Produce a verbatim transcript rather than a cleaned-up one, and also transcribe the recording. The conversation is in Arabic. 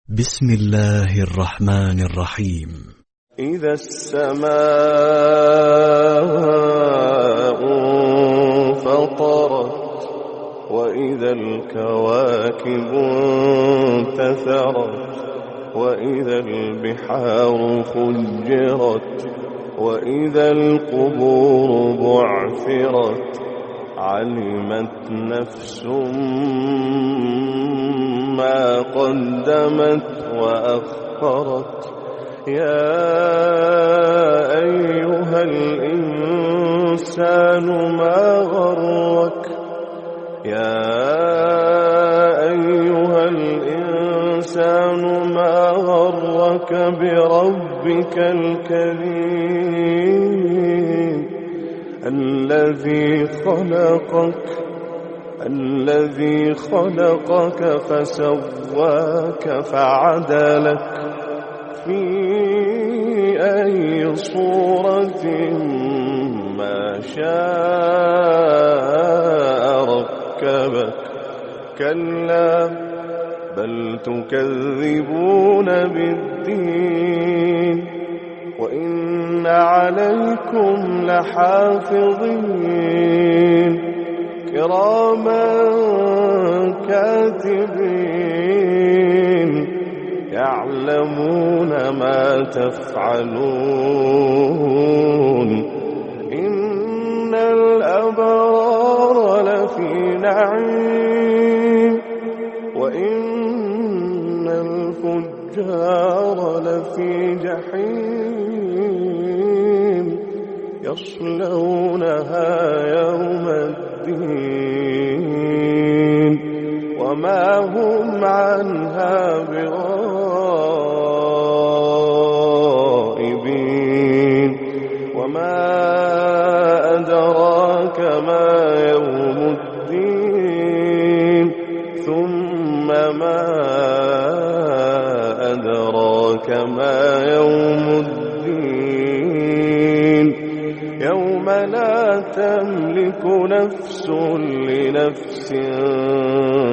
بسم الله الرحمن الرحيم. إذا السماء انفطرت وإذا الكواكب انتثرت وإذا البحار فجرت وإذا القبور بعثرت علمت نفس ما قدمت وأخرت. يا أيها الإنسان ما غرك يا أيها الإنسان ما غرك بربك الكريم الذي خلقك الذي خلقك فسواك فعدلك في أي صورة ما شاء ركبك. كلا بل تكذبون بالدين وإن عليكم لحافظين كراما كاتبين يعلمون ما تفعلون. إن الأبرار لفي نعيم وإن الفجار لفي جحيم يصلونها يوم الدين وما هم عنها بغائبين. وما أدراك ما يوم الدين ثم ما أدراك ما يوم الدين يوم لا تملك نفس لنفس